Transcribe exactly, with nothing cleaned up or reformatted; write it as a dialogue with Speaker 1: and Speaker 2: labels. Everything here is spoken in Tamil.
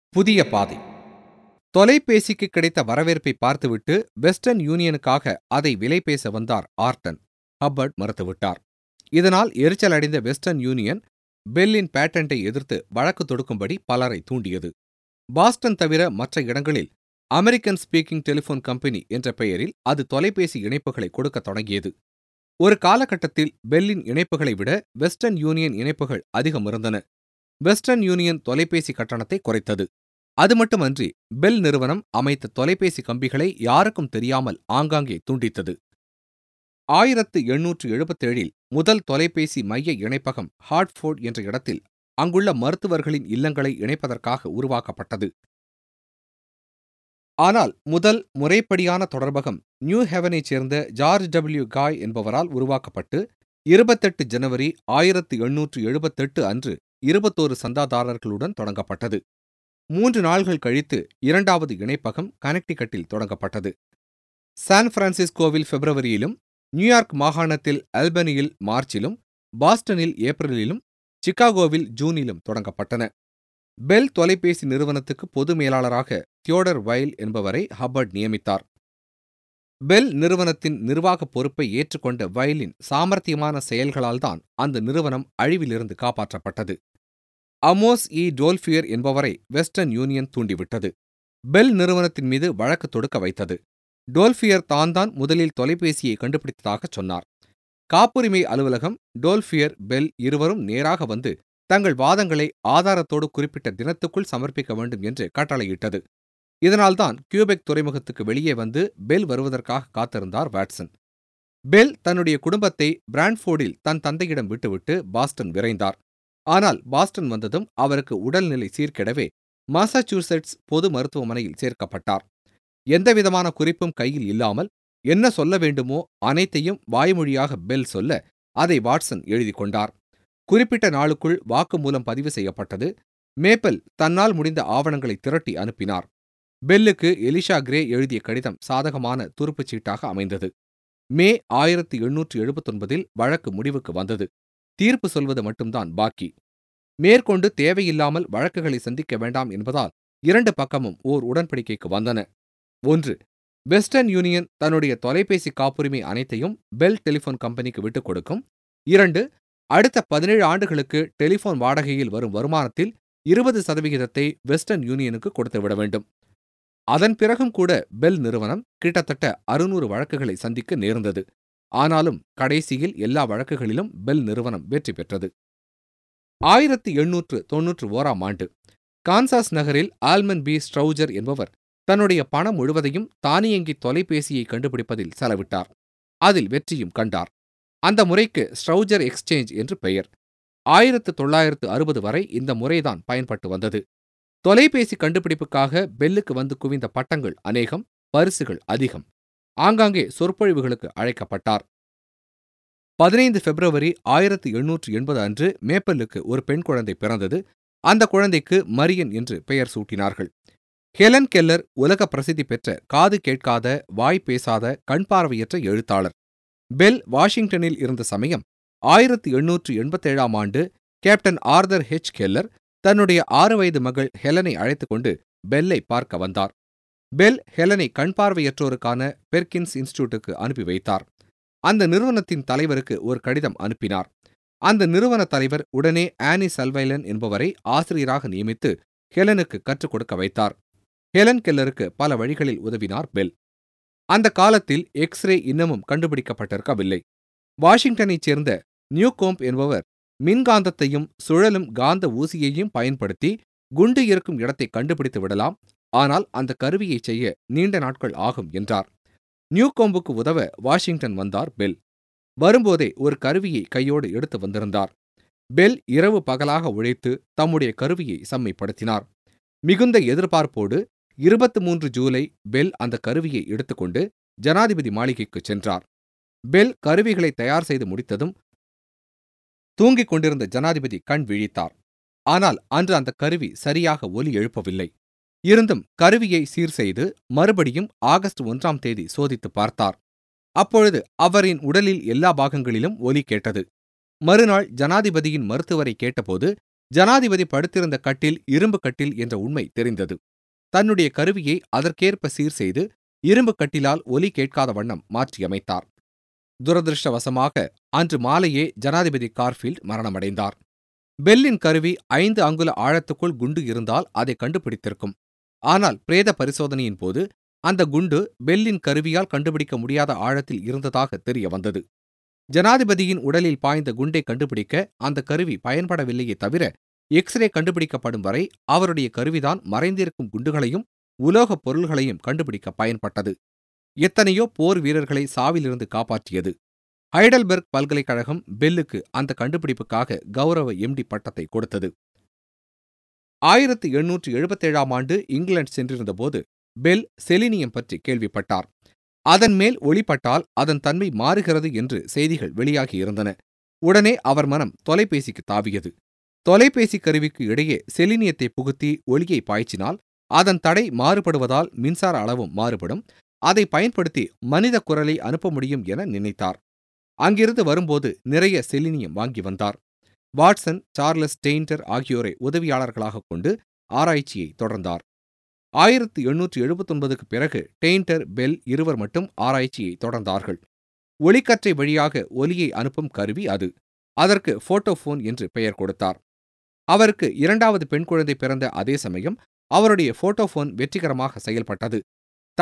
Speaker 1: புதிய பாதை. தொலைபேசிக்கு கிடைத்த வரவேற்பை பார்த்துவிட்டு வெஸ்டர்ன் யூனியனுக்காக அதை விலை பேச வந்தார் ஆர்டன். ஹப்பர்ட் மறுத்துவிட்டார். இதனால் எரிச்சல் அடைந்த வெஸ்டர்ன் யூனியன் பெல்லின் பேட்டன்ட்டை எதிர்த்து வழக்கு தொடுக்கும்படி பலரை தூண்டியது. பாஸ்டன் தவிர மற்ற இடங்களில் அமெரிக்கன் ஸ்பீக்கிங் டெலிபோன் கம்பெனி என்ற பெயரில் அது தொலைபேசி இணைப்புகளை கொடுக்க தொடங்கியது. ஒரு காலகட்டத்தில் பெல்லின் இணைப்புகளை விட வெஸ்டர்ன் யூனியன் இணைப்புகள் அதிகம் இருந்தன. வெஸ்டர்ன் யூனியன் தொலைபேசி கட்டணத்தை குறைத்தது. அது மட்டுமன்றி பெல் நிறுவனம் அமைத்த தொலைபேசி கம்பிகளை யாருக்கும் தெரியாமல் ஆங்காங்கே துண்டித்தது. ஆயிரத்து எண்ணூற்று எழுபத்தேழில் முதல் தொலைபேசி மைய இணைப்பகம் ஹார்ட்ஃபோர்ட் என்ற இடத்தில் அங்குள்ள மருத்துவர்களின் இல்லங்களை இணைப்பதற்காக உருவாக்கப்பட்டது. ஆனால் முதல் முறைப்படியான தொடர்பகம் நியூ ஹெவனைச் சேர்ந்த ஜார்ஜ் டபிள்யூ காய் என்பவரால் உருவாக்கப்பட்டு இருபத்தெட்டு ஜனவரி ஆயிரத்து எண்ணூற்று எழுபத்தெட்டு அன்று இருபத்தோரு சந்தாதாரர்களுடன் தொடங்கப்பட்டது. மூன்று நாள்கள் கழித்து இரண்டாவது இணைப்பகம் கனெக்டிகட்டில் தொடங்கப்பட்டது. சான் பிரான்சிஸ்கோவில் பிப்ரவரியிலும், நியூயார்க் மாகாணத்தில் அல்பனியில் மார்ச்சிலும், பாஸ்டனில் ஏப்ரலிலும், சிகாகோவில் ஜூனிலும் தொடங்கப்பட்டன. பெல் தொலைபேசி நிறுவனத்துக்கு பொது மேலாளராக தியோடர் வைல் என்பவரை ஹப்பர்ட் நியமித்தார். பெல் நிறுவனத்தின் நிர்வாக பொறுப்பை ஏற்றுக்கொண்ட வைலின் சாமர்த்தியமான செயல்களால்தான் அந்த நிறுவனம் அழிவிலிருந்து காப்பாற்றப்பட்டது. அமோஸ் இ டோல்ஃபியர் என்பவரை வெஸ்டர்ன் யூனியன் தூண்டிவிட்டது. பெல் நிறுவனத்தின் மீது வழக்கு தொடுக்க வைத்தது. டோல்ஃபியர் தான்தான் முதலில் தொலைபேசியை கண்டுபிடித்ததாகச் சொன்னார். காப்புரிமை அலுவலகம், டோல்ஃபியர், பெல் இருவரும் நேராக வந்து தங்கள் வாதங்களை ஆதாரத்தோடு குறிப்பிட்ட தினத்துக்குள் சமர்ப்பிக்க வேண்டும் என்று கட்டளையிட்டது. இதனால்தான் கியூபெக் துறைமுகத்துக்கு வெளியே வந்து பெல் வருவதற்காக காத்திருந்தார் வாட்சன். பெல் தன்னுடைய குடும்பத்தை பிராண்ட்ஃபோர்டில் தன் தந்தையிடம் விட்டுவிட்டு பாஸ்டன் விரைந்தார். ஆனால் பாஸ்டன் வந்ததும் அவருக்கு உடல்நிலை சீர்கெடவே மாசச்சூசெட்ஸ் பொது மருத்துவமனையில் சேர்க்கப்பட்டார். எந்தவிதமான குறிப்பும் கையில் இல்லாமல் என்ன சொல்ல வேண்டுமோ அனைத்தையும் வாய்மொழியாக பெல் சொல்ல அதை வாட்சன் எழுதி கொண்டார். குறிப்பிட்ட நாளுக்குள் வாக்குமூலம் பதிவு செய்யப்பட்டது. மேப்பல் தன்னால் முடிந்த ஆவணங்களை திரட்டி அனுப்பினார். பெல்லுக்கு எலிஷா கிரே எழுதிய கடிதம் சாதகமான துருப்புச் சீட்டாக அமைந்தது. மே ஆயிரத்து எண்ணூற்று எழுபத்தொன்பதில் வழக்கு முடிவுக்கு வந்தது. தீர்ப்பு சொல்வது மட்டும்தான் பாக்கி. மேற்கொண்டு தேவையில்லாமல் வழக்குகளை சந்திக்க வேண்டாம் என்பதால் இரண்டு பக்கமும் ஓர் உடன்படிக்கைக்கு வந்தன. ஒன்று, வெஸ்டர்ன் யூனியன் தன்னுடைய தொலைபேசி காப்புரிமை அனைத்தையும் பெல் டெலிபோன் கம்பெனிக்கு விட்டுக் கொடுக்கும். இரண்டு, அடுத்த பதினேழு ஆண்டுகளுக்கு டெலிபோன் வாடகையில் வரும் வருமானத்தில் இருபது சதவிகிதத்தை வெஸ்டர்ன் யூனியனுக்கு கொடுத்துவிட வேண்டும். அதன் பிறகும் கூட பெல் நிறுவனம் கிட்டத்தட்ட அறுநூறு வழக்குகளை சந்திக்க நேர்ந்தது. ஆனாலும் கடைசியில் எல்லா வழக்குகளிலும் பெல் நிறுவனம் வெற்றி பெற்றது. ஆயிரத்து எண்ணூற்று தொன்னூற்று ஓராம் ஆண்டு கான்சாஸ் நகரில் ஆல்மன் பி ஸ்ட்ரௌஜர் என்பவர் தன்னுடைய பணம் முழுவதையும் தானியங்கி தொலைபேசியை கண்டுபிடிப்பதில் செலவிட்டார். அதில் வெற்றியும் கண்டார். அந்த முறைக்கு ஸ்ட்ரௌஜர் எக்ஸ்சேஞ்ச் என்று பெயர். ஆயிரத்து தொள்ளாயிரத்து அறுபது வரை இந்த முறைதான் பயன்பட்டு வந்தது. தொலைபேசி கண்டுபிடிப்புக்காக பெல்லுக்கு வந்து குவிந்த பட்டங்கள் அநேகம், பரிசுகள் அதிகம். ஆங்காங்கே சொற்பொழிவுகளுக்கு அழைக்கப்பட்டார். பதினைந்து பிப்ரவரி ஆயிரத்து எண்ணூற்று எண்பது அன்று மேப்பலுக்கு ஒரு பெண் குழந்தை பிறந்தது. அந்த குழந்தைக்கு மரியன் என்று பெயர் சூட்டினார்கள். ஹெலன் கெல்லர் உலக பிரசித்தி பெற்ற காது கேட்காத, வாய் பேசாத, கண் பார்வையற்ற எழுத்தாளர். பெல் வாஷிங்டனில் இருந்த சமயம் ஆயிரத்து எண்ணூற்று எண்பத்தேழாம் ஆண்டு கேப்டன் ஆர்தர் ஹெச் கெல்லர் தன்னுடைய ஆறு வயது மகள் ஹெலனை அழைத்துக் கொண்டு பெல்லை பார்க்க வந்தார். பெல் ஹெலனை கண் பார்வையற்றோருக்கான பெர்கின்ஸ் இன்ஸ்டிடியூட்டுக்கு அனுப்பி வைத்தார். அந்த நிறுவனத்தின் தலைவருக்கு ஒரு கடிதம் அனுப்பினார். அந்த நிறுவன தலைவர் உடனே ஆனி சல்வைலன் என்பவரை ஆசிரியராக நியமித்து ஹெலனுக்கு கற்றுக் கொடுக்க வைத்தார். ஹெலன் கெல்லருக்கு பல வழிகளில் உதவினார் பெல். அந்த காலத்தில் எக்ஸ்ரே இன்னமும் கண்டுபிடிக்கப்பட்டிருக்கவில்லை. வாஷிங்டனைச் சேர்ந்த நியூகோம்ப் என்பவர் மின்காந்தத்தையும் சுழலும் காந்த ஊசியையும் பயன்படுத்தி குண்டு இருக்கும் இடத்தை கண்டுபிடித்து விடலாம், ஆனால் அந்த கருவியை செய்ய நீண்ட நாட்கள் ஆகும் என்றார். நியூகோம்புக்கு உதவ வாஷிங்டன் வந்தார் பெல். வரும்போதே ஒரு கருவியை கையோடு எடுத்து வந்திருந்தார். பெல் இரவு பகலாக உழைத்து தம்முடைய கருவியை செம்மைப்படுத்தினார். மிகுந்த எதிர்பார்ப்போடு இருபத்து மூன்று ஜூலை பெல் அந்த கருவியை எடுத்துக்கொண்டு ஜனாதிபதி மாளிகைக்கு சென்றார். பெல் கருவிகளை தயார் செய்து முடித்ததும் தூங்கிக் கொண்டிருந்த ஜனாதிபதி கண் விழித்தார். ஆனால் அன்று அந்த கருவி சரியாக ஒலி எழுப்பவில்லை. இருந்தும் கருவியை சீர் செய்து மறுபடியும் ஆகஸ்ட் ஒன்றாம் தேதி சோதித்து பார்த்தார். அப்பொழுது அவரின் உடலில் எல்லா பாகங்களிலும் ஒலி கேட்டது. மறுநாள் ஜனாதிபதியின் மருத்துவரை கேட்டபோது ஜனாதிபதி படுத்திருந்த கட்டில் இரும்பு கட்டில் என்ற உண்மை தெரிந்தது. தன்னுடைய கருவியை அதற்கேற்ப சீர் செய்து இரும்பு கட்டிலால் ஒலி கேட்காத வண்ணம் மாற்றியமைத்தார். துரதிருஷ்டவசமாக அன்று மாலையே ஜனாதிபதி கார்ஃபீல்ட் மரணமடைந்தார். பெல்லின் கருவி ஐந்து அங்குல ஆழத்துக்குள் குண்டு இருந்தால் அதை கண்டுபிடித்திருக்கும். ஆனால் பிரேத பரிசோதனையின் போது அந்த குண்டு பெல்லின் கருவியால் கண்டுபிடிக்க முடியாத ஆழத்தில் இருந்ததாக தெரிய வந்தது. ஜனாதிபதியின் உடலில் பாய்ந்த குண்டை கண்டுபிடிக்க அந்த கருவி பயன்படவில்லையே தவிர, எக்ஸ்ரே கண்டுபிடிக்கப்படும் வரை அவருடைய கருவிதான் மறைந்திருக்கும் குண்டுகளையும் உலோகப் பொருள்களையும் கண்டுபிடிக்க பயன்பட்டது. எத்தனையோ போர் வீரர்களை சாவிலிருந்து காப்பாற்றியது. ஹைடல்பெர்க் பல்கலைக்கழகம் பெல்லுக்கு அந்த கண்டுபிடிப்புக்காக கௌரவ எம்டி பட்டத்தை கொடுத்தது. ஆயிரத்து எண்ணூற்று எழுபத்தேழாம் ஆண்டு இங்கிலாந்து சென்றிருந்தபோது பெல் செலினியம் பற்றி கேள்விப்பட்டார். அதன் மேல் ஒளிப்பட்டால் அதன் தன்மை மாறுகிறது என்று செய்திகள் வெளியாகியிருந்தன. உடனே அவர் மனம் தொலைபேசிக்கு தாவியது. தொலைபேசி கருவிக்கு இடையே செலினியத்தை புகுத்தி ஒளியை பாய்ச்சினால் அதன் தடை மாறுபடுவதால் மின்சார அளவும் மாறுபடும். அதை பயன்படுத்தி மனித குரலை அனுப்ப முடியும் என நினைத்தார். அங்கிருந்து வரும்போது நிறைய செலினியம் வாங்கி வந்தார். வாட்சன், சார்லஸ் டெய்ன்டர் ஆகியோரை உதவியாளர்களாக கொண்டு ஆராய்ச்சியை தொடர்ந்தார். ஆயிரத்து எண்ணூற்று எழுபத்தொன்பதுக்கு பிறகு டெய்ன்டர், பெல் இருவர் மட்டும் ஆராய்ச்சியை தொடர்ந்தார்கள். ஒளிக்கற்றை வழியாக ஒலியை அனுப்பும் கருவி அது. அதற்கு போட்டோபோன் என்று பெயர் கொடுத்தார். அவருக்கு இரண்டாவது பெண் குழந்தை பிறந்த அதே சமயம் அவருடைய போட்டோபோன் வெற்றிகரமாக செயல்பட்டது.